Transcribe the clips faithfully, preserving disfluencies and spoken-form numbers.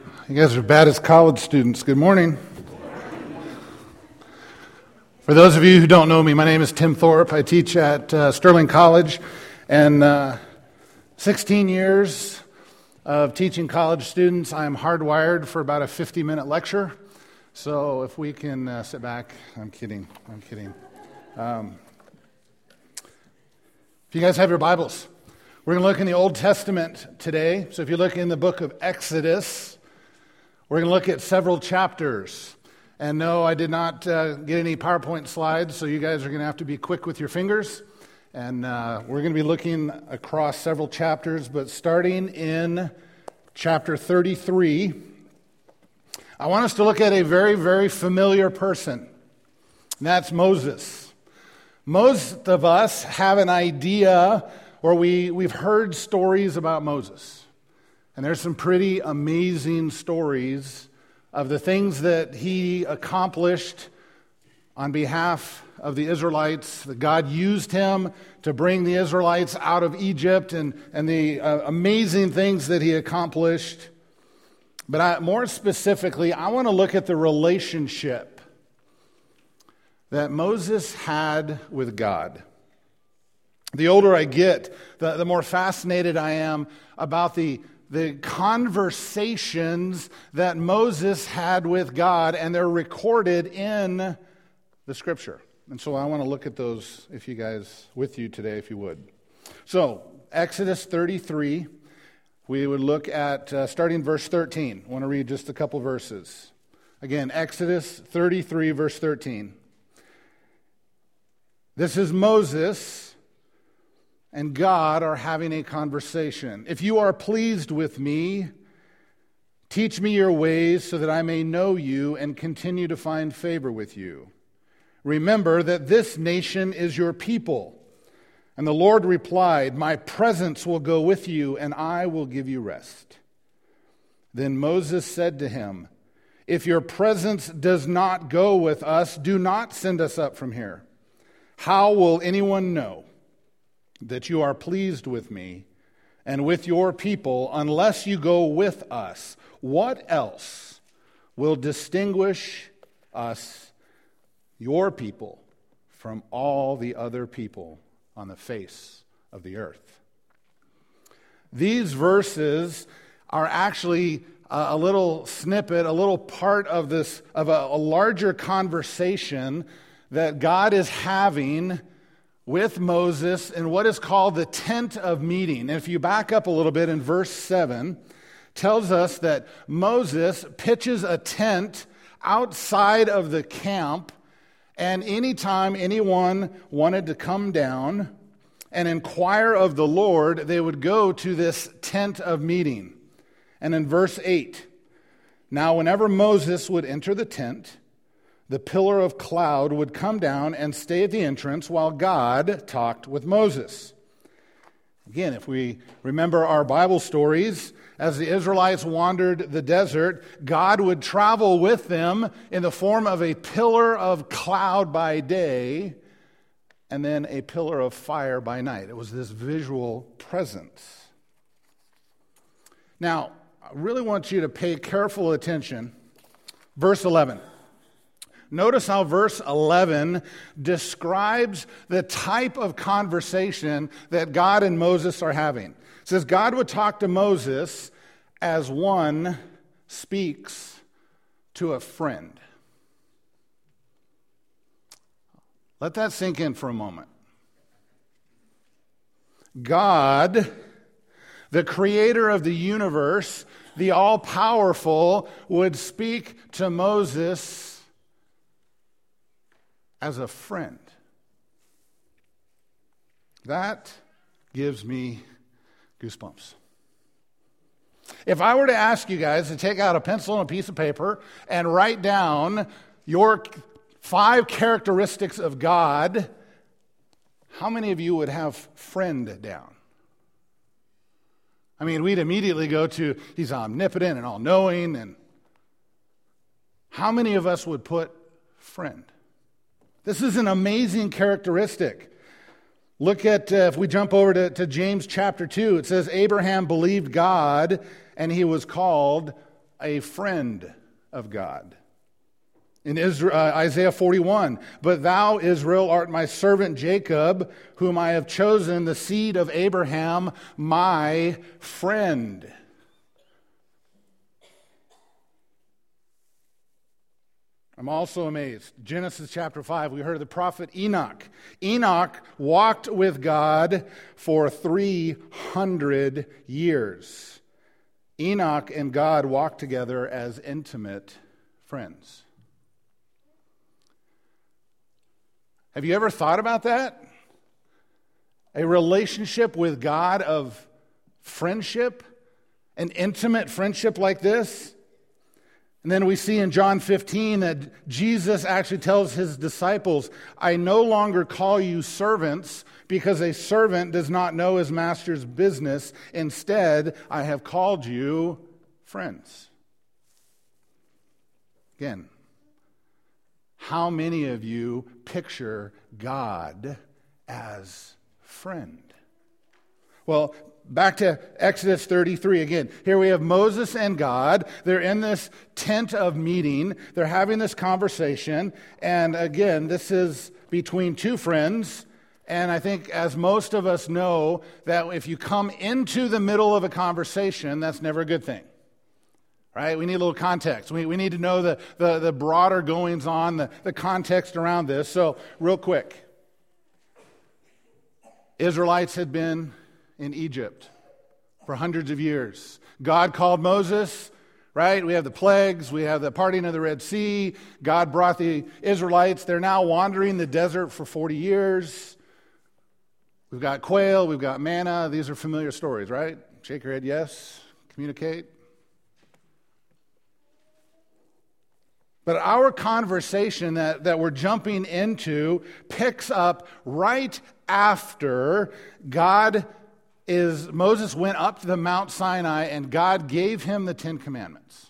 You guys are bad as college students. Good morning. For those of you who don't know me, my name is Tim Thorpe. I teach at uh, Sterling College, and uh, sixteen years of teaching college students. I am hardwired for about a fifty-minute lecture. So if we can uh, sit back, I'm kidding. I'm kidding. Um, if you guys have your Bibles, we're going to look in the Old Testament today. So if you look in the book of Exodus, we're going to look at several chapters. And no, I did not uh, get any PowerPoint slides, so you guys are going to have to be quick with your fingers. And uh, we're going to be looking across several chapters, but starting in chapter thirty-three, I want us to look at a very, very familiar person. And that's Moses. Most of us have an idea, or we, we've heard stories about Moses. And there's some pretty amazing stories of the things that he accomplished on behalf of the Israelites, that God used him to bring the Israelites out of Egypt, and, and the uh, amazing things that he accomplished. But I, more specifically, I want to look at the relationship that Moses had with God. The older I get, the, the more fascinated I am about the the conversations that Moses had with God, and they're recorded in the Scripture. And so I want to look at those, if you guys, with you today, if you would. So, Exodus thirty-three, we would look at, uh, starting verse thirteen. I want to read just a couple verses. Again, Exodus thirty-three, verse thirteen. This is Moses and God are having a conversation. If you are pleased with me, teach me your ways so that I may know you and continue to find favor with you. Remember that this nation is your people. And the Lord replied, my presence will go with you and I will give you rest. Then Moses said to him, if your presence does not go with us, do not send us up from here. How will anyone know that you are pleased with me and with your people unless you go with us? What else will distinguish us, your people, from all the other people on the face of the earth? These verses are actually a little snippet, a little part of this, of a, a larger conversation that God is having with Moses in what is called the tent of meeting. And if you back up a little bit in verse seven, tells us that Moses pitches a tent outside of the camp, and anytime anyone wanted to come down and inquire of the Lord, they would go to this tent of meeting. And in verse eight, now whenever Moses would enter the tent, the pillar of cloud would come down and stay at the entrance while God talked with Moses. Again, if we remember our Bible stories, as the Israelites wandered the desert, God would travel with them in the form of a pillar of cloud by day and then a pillar of fire by night. It was this visual presence. Now, I really want you to pay careful attention. Verse eleven. Notice how verse eleven describes the type of conversation that God and Moses are having. It says, God would talk to Moses as one speaks to a friend. Let that sink in for a moment. God, the creator of the universe, the all-powerful, would speak to Moses as a friend. That gives me goosebumps. If I were to ask you guys to take out a pencil and a piece of paper and write down your five characteristics of God, how many of you would have friend down? I mean, we'd immediately go to, he's omnipotent and all-knowing, and how many of us would put friend? This is an amazing characteristic. Look at, uh, if we jump over to, to James chapter two, it says, Abraham believed God, and he was called a friend of God. In Israel, uh, Isaiah forty-one, but thou, Israel, art my servant Jacob, whom I have chosen, the seed of Abraham, my friend. I'm also amazed. Genesis chapter five, we heard of the prophet Enoch. Enoch walked with God for three hundred years. Enoch and God walked together as intimate friends. Have you ever thought about that? A relationship with God of friendship, an intimate friendship like this? And then we see in John fifteen that Jesus actually tells his disciples, I no longer call you servants because a servant does not know his master's business. Instead, I have called you friends. Again, how many of you picture God as friend? Well, back to Exodus thirty-three again. Here we have Moses and God. They're in this tent of meeting. They're having this conversation. And again, this is between two friends. And I think, as most of us know, that if you come into the middle of a conversation, that's never a good thing. Right? We need a little context. We, we need to know the, the, the broader goings on, the, the context around this. So, real quick. Israelites had been in Egypt for hundreds of years. God called Moses, right? We have the plagues. We have the parting of the Red Sea. God brought the Israelites. They're now wandering the desert for forty years. We've got quail. We've got manna. These are familiar stories, right? Shake your head, yes. Communicate. But our conversation that, that we're jumping into picks up right after God is, Moses went up to the Mount Sinai and God gave him the Ten Commandments.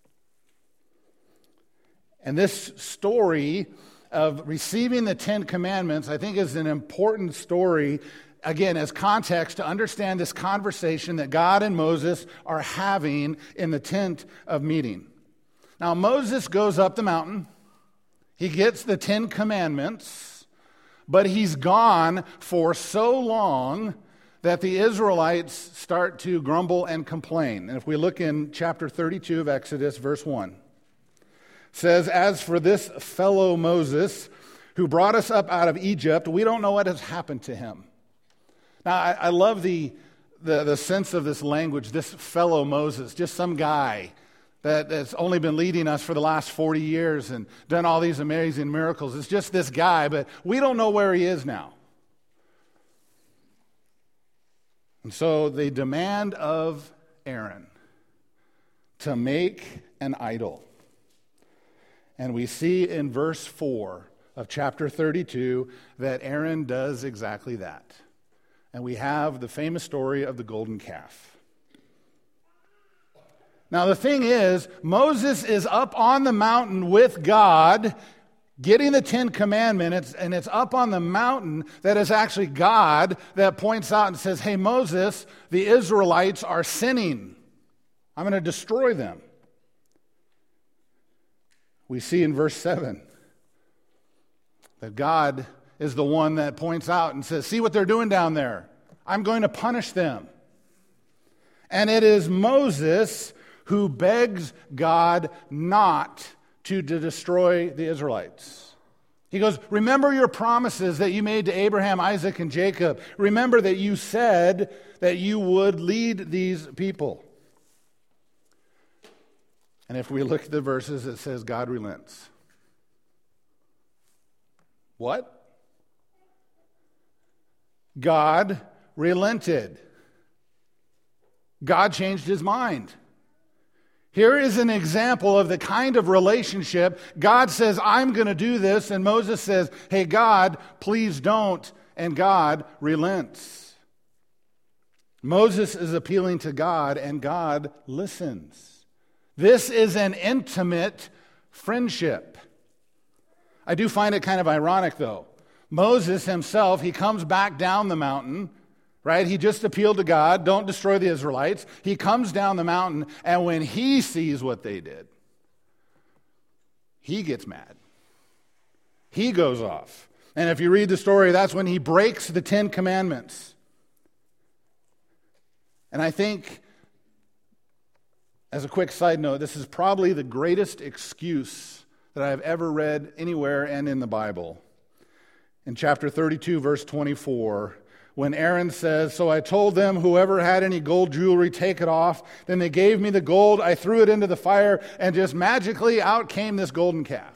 And this story of receiving the Ten Commandments, I think, is an important story, again, as context to understand this conversation that God and Moses are having in the tent of meeting. Now, Moses goes up the mountain. He gets the Ten Commandments, but he's gone for so long that the Israelites start to grumble and complain. And if we look in chapter thirty-two of Exodus, verse one, it says, as for this fellow Moses who brought us up out of Egypt, we don't know what has happened to him. Now, I, I love the, the, the sense of this language, this fellow Moses, just some guy that has only been leading us for the last forty years and done all these amazing miracles. It's just this guy, but we don't know where he is now. And so they demand of Aaron to make an idol. And we see in verse four of chapter thirty-two that Aaron does exactly that. And we have the famous story of the golden calf. Now, the thing is, Moses is up on the mountain with God, getting the Ten Commandments, and it's up on the mountain that is actually God that points out and says, hey, Moses, the Israelites are sinning. I'm going to destroy them. We see in verse seven that God is the one that points out and says, see what they're doing down there. I'm going to punish them. And it is Moses who begs God not to, to destroy the Israelites. He goes, remember your promises that you made to Abraham, Isaac, and Jacob. Remember that you said that you would lead these people. And if we look at the verses, it says God relents. What? God relented. God changed his mind. Here is an example of the kind of relationship. God says, I'm going to do this. And Moses says, hey, God, please don't. And God relents. Moses is appealing to God, and God listens. This is an intimate friendship. I do find it kind of ironic, though. Moses himself, he comes back down the mountain, right? He just appealed to God, don't destroy the Israelites. He comes down the mountain, and when he sees what they did, he gets mad. He goes off. And if you read the story, that's when he breaks the Ten Commandments. And I think, as a quick side note, this is probably the greatest excuse that I've ever read anywhere and in the Bible. In chapter thirty-two, verse twenty-four, when Aaron says, "So I told them, whoever had any gold jewelry, take it off. Then they gave me the gold, I threw it into the fire, and just magically out came this golden calf."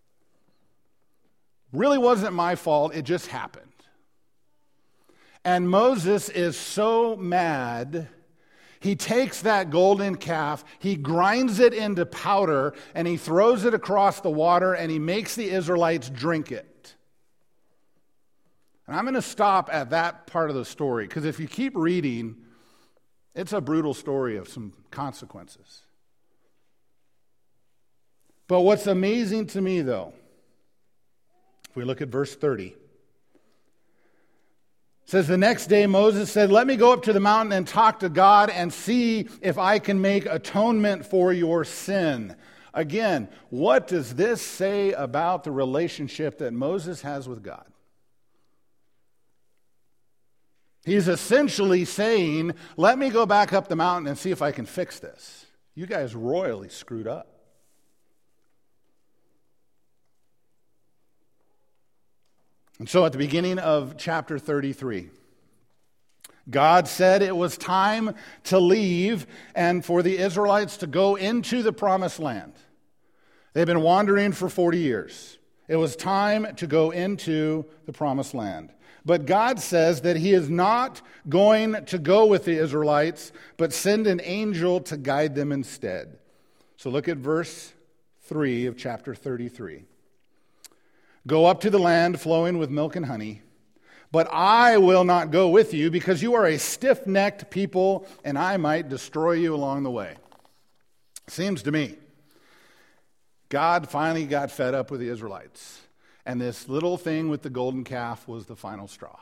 Really wasn't my fault, it just happened. And Moses is so mad, he takes that golden calf, he grinds it into powder, and he throws it across the water, and he makes the Israelites drink it. And I'm going to stop at that part of the story, because if you keep reading, it's a brutal story of some consequences. But what's amazing to me, though, if we look at verse thirty, it says, "The next day Moses said, 'Let me go up to the mountain and talk to God and see if I can make atonement for your sin.'" Again, what does this say about the relationship that Moses has with God? He's essentially saying, let me go back up the mountain and see if I can fix this. You guys royally screwed up. And so at the beginning of chapter thirty-three, God said it was time to leave and for the Israelites to go into the promised land. They've been wandering for forty years. It was time to go into the promised land. But God says that he is not going to go with the Israelites, but send an angel to guide them instead. So look at verse three of chapter thirty-three. "Go up to the land flowing with milk and honey, but I will not go with you because you are a stiff-necked people, and I might destroy you along the way." Seems to me God finally got fed up with the Israelites. And this little thing with the golden calf was the final straw.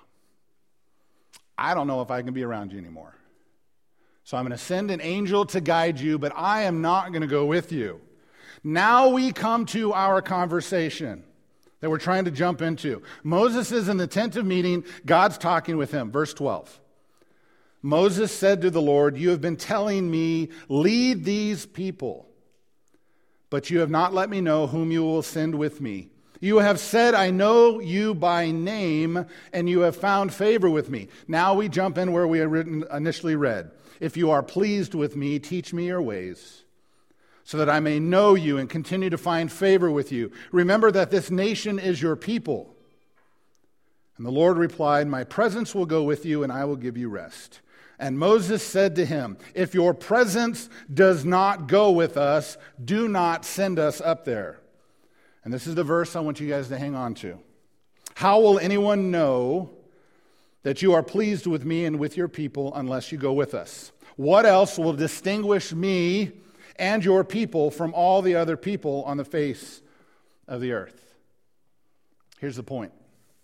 I don't know if I can be around you anymore. So I'm going to send an angel to guide you, but I am not going to go with you. Now we come to our conversation that we're trying to jump into. Moses is in the tent of meeting. God's talking with him. Verse twelve. "Moses said to the Lord, 'You have been telling me, lead these people, but you have not let me know whom you will send with me. You have said, I know you by name, and you have found favor with me.'" Now we jump in where we initially read. "If you are pleased with me, teach me your ways, so that I may know you and continue to find favor with you. Remember that this nation is your people." And the Lord replied, "My presence will go with you, and I will give you rest." And Moses said to him, "If your presence does not go with us, do not send us up there." And this is the verse I want you guys to hang on to. "How will anyone know that you are pleased with me and with your people unless you go with us? What else will distinguish me and your people from all the other people on the face of the earth?" Here's the point.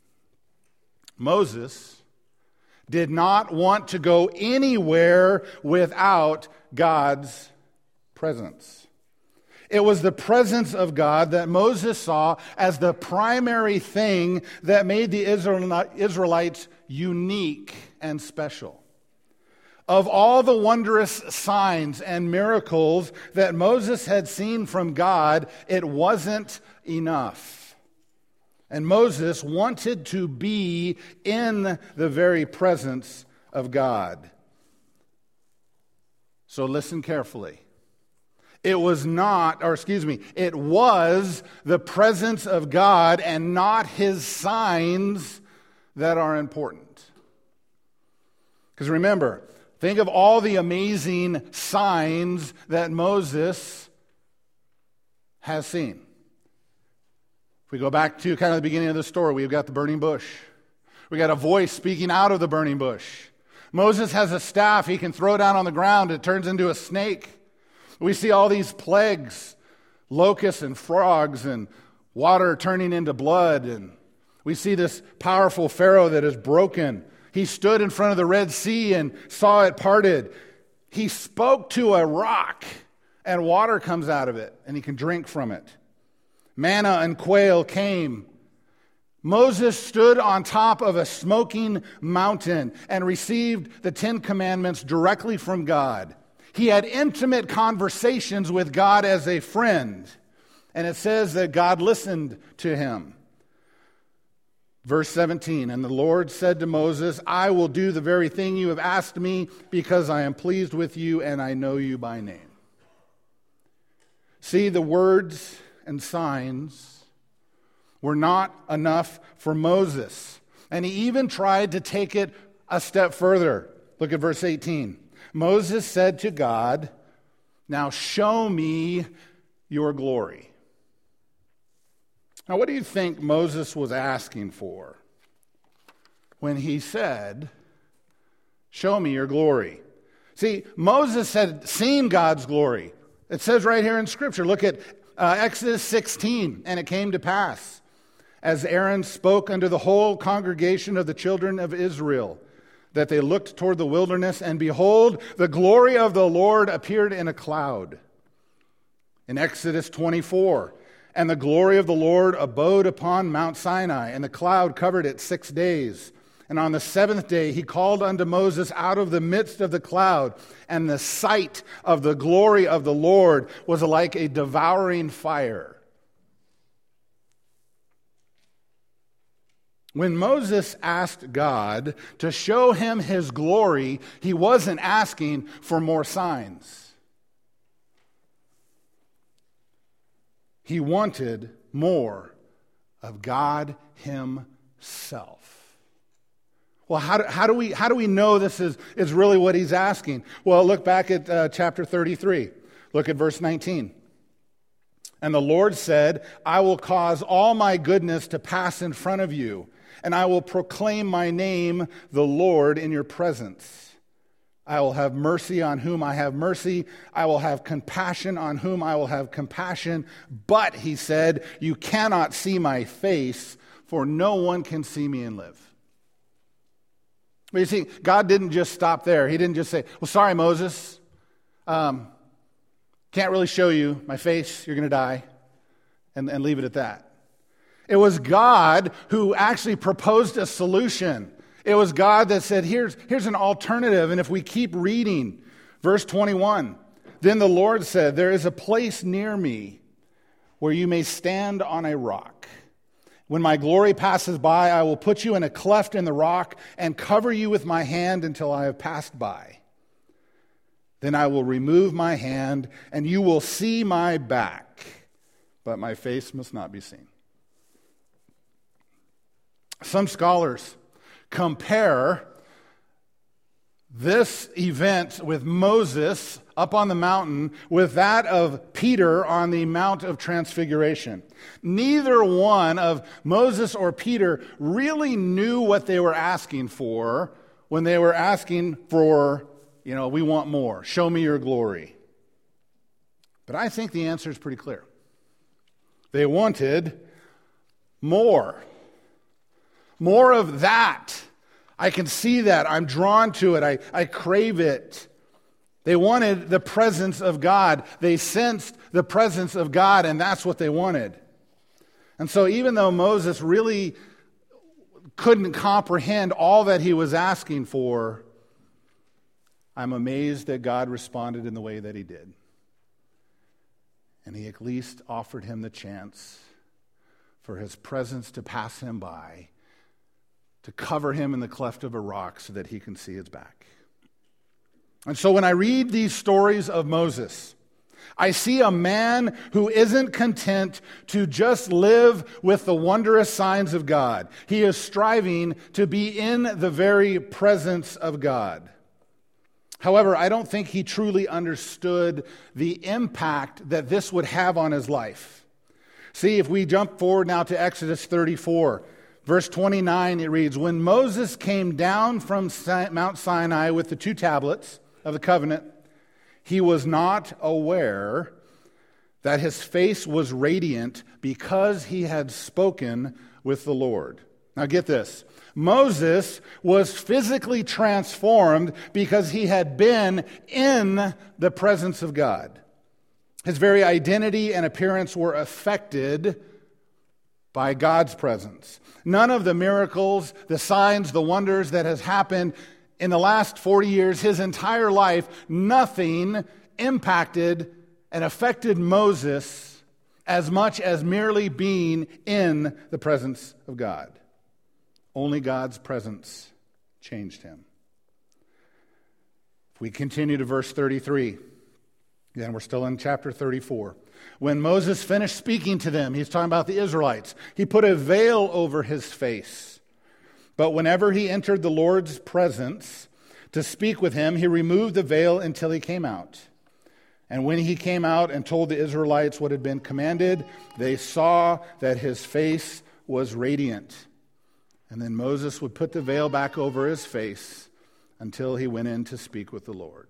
Moses did not want to go anywhere without God's presence. It was the presence of God that Moses saw as the primary thing that made the Israelites unique and special. Of all the wondrous signs and miracles that Moses had seen from God, it wasn't enough. And Moses wanted to be in the very presence of God. So listen carefully. It was not, or excuse me, it was the presence of God and not his signs that are important. Because remember, think of all the amazing signs that Moses has seen. If we go back to kind of the beginning of the story, we've got the burning bush. We got a voice speaking out of the burning bush. Moses has a staff he can throw down on the ground. It turns into a snake. We see all these plagues, locusts and frogs and water turning into blood. And we see this powerful Pharaoh that is broken. He stood in front of the Red Sea and saw it parted. He spoke to a rock, and water comes out of it, and he can drink from it. Manna and quail came. Moses stood on top of a smoking mountain and received the Ten Commandments directly from God. He had intimate conversations with God as a friend, and it says that God listened to him. Verse seventeen, and the Lord said to Moses, I will do the very thing you have asked me because I am pleased with you and I know you by name. See, the words and signs were not enough for Moses. And he even tried to take it a step further. Look at verse eighteen. Moses said to God, now show me your glory. Now, what do you think Moses was asking for when he said, show me your glory? See, Moses had seen God's glory. It says right here in Scripture, look at uh, Exodus sixteen, and it came to pass, as Aaron spoke unto the whole congregation of the children of Israel, that they looked toward the wilderness, and behold, the glory of the Lord appeared in a cloud. In Exodus twenty-four, and the glory of the Lord abode upon Mount Sinai, and the cloud covered it six days. And on the seventh day he called unto Moses out of the midst of the cloud, and the sight of the glory of the Lord was like a devouring fire. When Moses asked God to show him his glory, he wasn't asking for more signs. He wanted more of God himself. Well, how do, how do we how do we know this is, is really what he's asking? Well, look back at uh, chapter thirty-three. Look at verse nineteen. And the Lord said, I will cause all my goodness to pass in front of you, and I will proclaim my name, the Lord, in your presence. I will have mercy on whom I have mercy. I will have compassion on whom I will have compassion. But, he said, you cannot see my face, for no one can see me and live. But you see, God didn't just stop there. He didn't just say, well, sorry, Moses. Um, can't really show you my face. You're going to die. And, and leave it at that. It was God who actually proposed a solution. It was God that said, here's, here's an alternative. And if we keep reading, verse twenty-one, then the Lord said, there is a place near me where you may stand on a rock. When my glory passes by, I will put you in a cleft in the rock and cover you with my hand until I have passed by. Then I will remove my hand and you will see my back, but my face must not be seen. Some scholars compare this event with Moses up on the mountain with that of Peter on the Mount of Transfiguration. Neither one of Moses or Peter really knew what they were asking for when they were asking for, you know, we want more. Show me your glory. But I think the answer is pretty clear. They wanted more. More of that. I can see that. I'm drawn to it. I, I crave it. They wanted the presence of God. They sensed the presence of God, and that's what they wanted. And so even though Moses really couldn't comprehend all that he was asking for, I'm amazed that God responded in the way that he did. And he at least offered him the chance for his presence to pass him by, to cover him in the cleft of a rock so that he can see his back. And so when I read these stories of Moses, I see a man who isn't content to just live with the wondrous signs of God. He is striving to be in the very presence of God. However, I don't think he truly understood the impact that this would have on his life. See, if we jump forward now to Exodus thirty-four, verse twenty-nine, it reads, when Moses came down from Mount Sinai with the two tablets of the covenant, he was not aware that his face was radiant because he had spoken with the Lord. Now get this. Moses was physically transformed because he had been in the presence of God. His very identity and appearance were affected by God's presence. None of the miracles, the signs, the wonders that has happened in the last forty years, his entire life, nothing impacted and affected Moses as much as merely being in the presence of God. Only God's presence changed him. If we continue to verse thirty-three, then we're still in chapter thirty-four. When Moses finished speaking to them, he's talking about the Israelites, he put a veil over his face. But whenever he entered the Lord's presence to speak with him, he removed the veil until he came out. And when he came out and told the Israelites what had been commanded, they saw that his face was radiant. And then Moses would put the veil back over his face until he went in to speak with the Lord.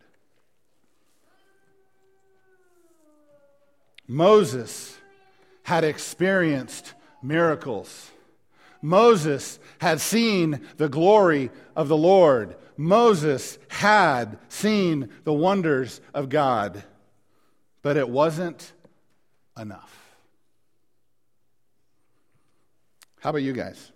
Moses had experienced miracles. Moses had seen the glory of the Lord. Moses had seen the wonders of God. But it wasn't enough. How about you guys?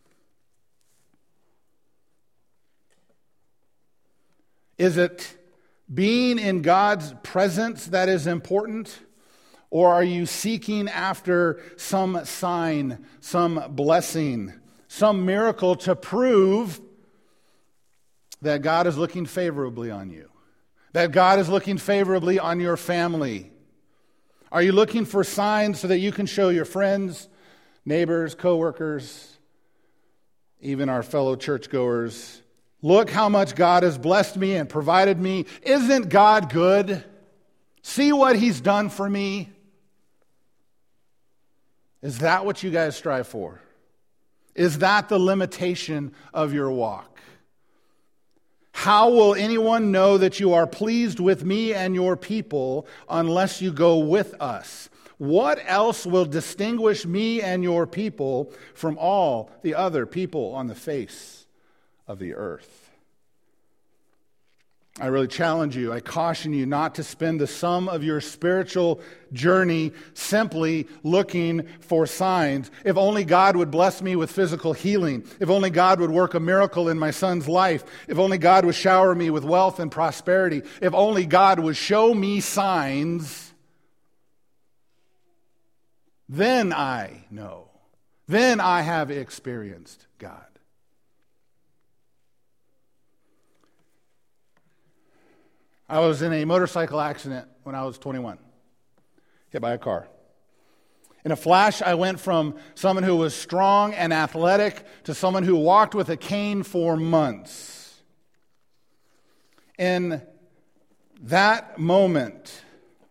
Is it being in God's presence that is important? Or are you seeking after some sign, some blessing, some miracle to prove that God is looking favorably on you? That God is looking favorably on your family? Are you looking for signs so that you can show your friends, neighbors, coworkers, even our fellow churchgoers, look how much God has blessed me and provided me. Isn't God good? See what He's done for me. Is that what you guys strive for? Is that the limitation of your walk? How will anyone know that you are pleased with me and your people unless you go with us? What else will distinguish me and your people from all the other people on the face of the earth? I really challenge you, I caution you not to spend the sum of your spiritual journey simply looking for signs. If only God would bless me with physical healing. If only God would work a miracle in my son's life. If only God would shower me with wealth and prosperity. If only God would show me signs, then I know. Then I have experienced God. I was in a motorcycle accident when I was twenty-one, hit by a car. In a flash, I went from someone who was strong and athletic to someone who walked with a cane for months. In that moment,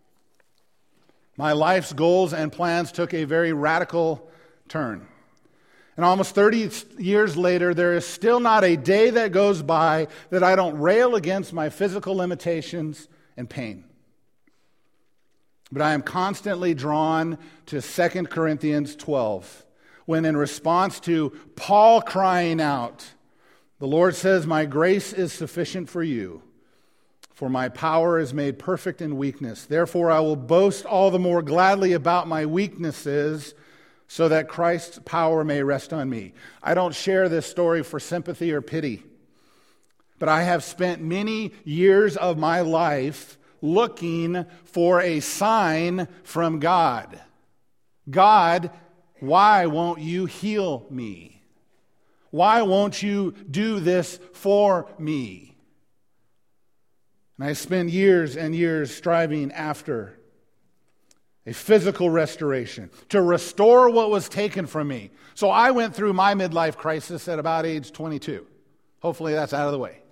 my life's goals and plans took a very radical turn. And almost thirty years later, there is still not a day that goes by that I don't rail against my physical limitations and pain. But I am constantly drawn to Second Corinthians twelve, when in response to Paul crying out, the Lord says, "My grace is sufficient for you, for my power is made perfect in weakness. Therefore I will boast all the more gladly about my weaknesses, so that Christ's power may rest on me." I don't share this story for sympathy or pity, but I have spent many years of my life looking for a sign from God. God, why won't you heal me? Why won't you do this for me? And I spend years and years striving after a physical restoration, to restore what was taken from me. So I went through my midlife crisis at about age twenty-two. Hopefully that's out of the way.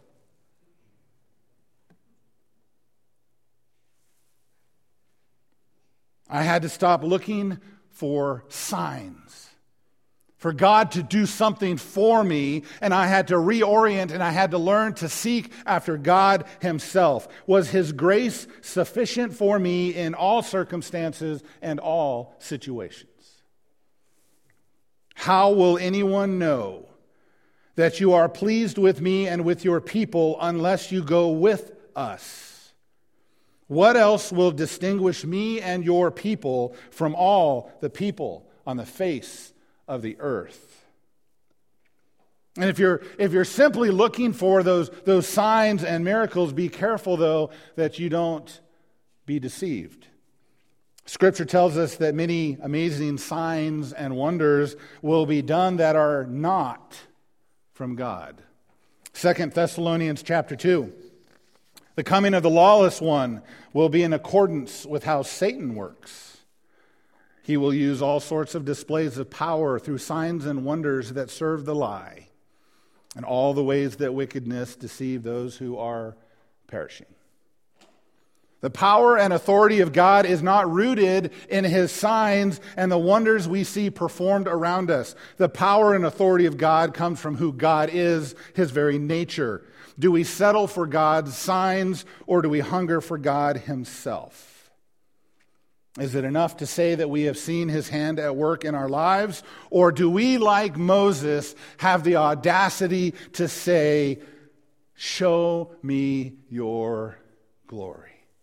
I had to stop looking for signs, for God to do something for me, and I had to reorient and I had to learn to seek after God Himself. Was His grace sufficient for me in all circumstances and all situations? How will anyone know that you are pleased with me and with your people unless you go with us? What else will distinguish me and your people from all the people on the face of the earth? And if you're if you're simply looking for those, those signs and miracles, be careful, though, that you don't be deceived. Scripture tells us that many amazing signs and wonders will be done that are not from God. Second Thessalonians chapter two. The coming of the lawless one will be in accordance with how Satan works. He will use all sorts of displays of power through signs and wonders that serve the lie, and all the ways that wickedness deceive those who are perishing. The power and authority of God is not rooted in his signs and the wonders we see performed around us. The power and authority of God comes from who God is, his very nature. Do we settle for God's signs, or do we hunger for God himself? Is it enough to say that we have seen his hand at work in our lives, or do we, like Moses, have the audacity to say, "Show me your glory"?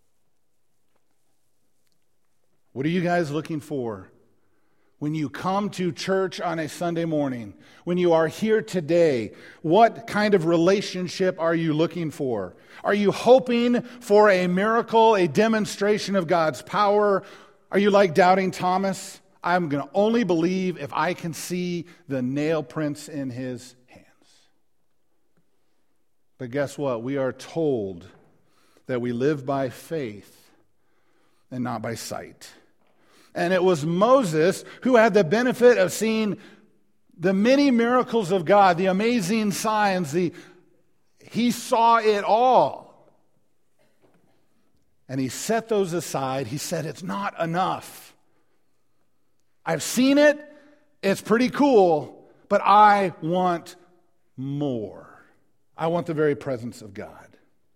What are you guys looking for when you come to church on a Sunday morning? When you are here today, what kind of relationship are you looking for? Are you hoping for a miracle, a demonstration of God's power? Are you like doubting Thomas? I'm going to only believe if I can see the nail prints in his hands. But guess what? We are told that we live by faith and not by sight. And it was Moses who had the benefit of seeing the many miracles of God, the amazing signs. The, he saw it all. And he set those aside. He said, it's not enough. I've seen it. It's pretty cool. But I want more. I want the very presence of God.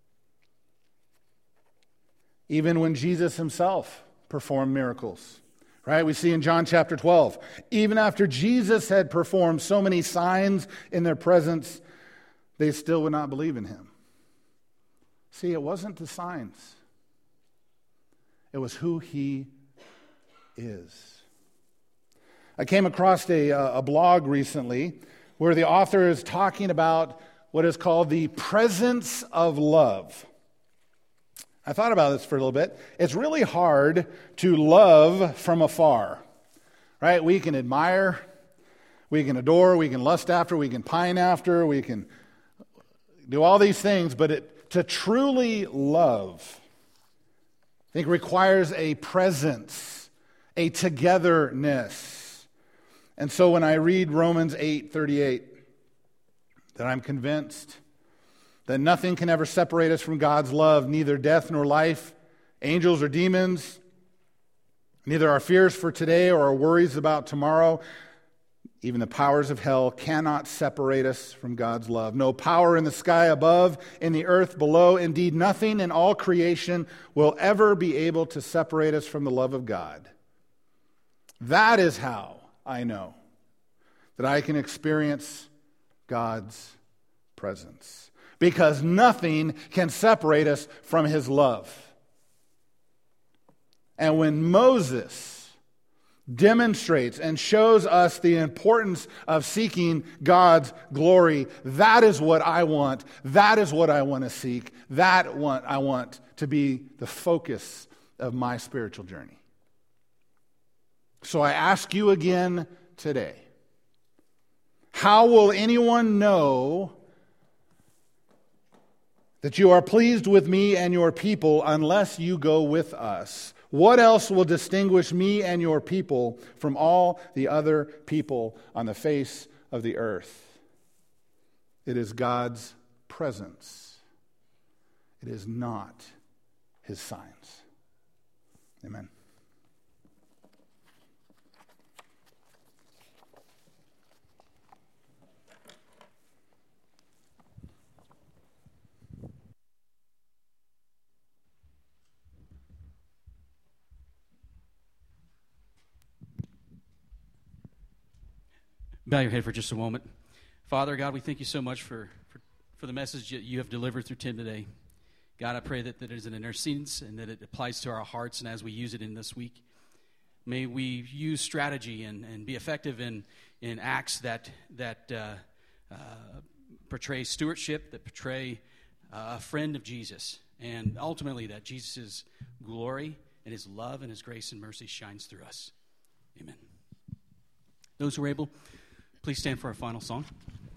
Even when Jesus himself performed miracles. Right? We see in John chapter twelve, even after Jesus had performed so many signs in their presence, they still would not believe in him. See, it wasn't the signs. It was who he is. I came across a, a blog recently where the author is talking about what is called the presence of love. I thought about this for a little bit. It's really hard to love from afar, right? We can admire, we can adore, we can lust after, we can pine after, we can do all these things, but it, to truly love, I think requires a presence, a togetherness. And so when I read Romans eight thirty-eight, that I'm convinced that nothing can ever separate us from God's love, neither death nor life, angels or demons, neither our fears for today or our worries about tomorrow, even the powers of hell cannot separate us from God's love. No power in the sky above, in the earth below, indeed nothing in all creation will ever be able to separate us from the love of God. That is how I know that I can experience God's presence. Because nothing can separate us from his love. And when Moses demonstrates and shows us the importance of seeking God's glory, that is what I want. That is what I want to seek. That what I want to be the focus of my spiritual journey. So I ask you again today, how will anyone know that you are pleased with me and your people unless you go with us? What else will distinguish me and your people from all the other people on the face of the earth? It is God's presence. It is not his signs. Amen. Bow your head for just a moment. Father, God, we thank you so much for, for, for the message that you have delivered through Tim today. God, I pray that that is an intercedence and that it applies to our hearts, and as we use it in this week, may we use strategy and, and be effective in, in acts that, that uh, uh, portray stewardship, that portray uh, a friend of Jesus, and ultimately that Jesus' glory and his love and his grace and mercy shines through us. Amen. Those who are able, please stand for our final song.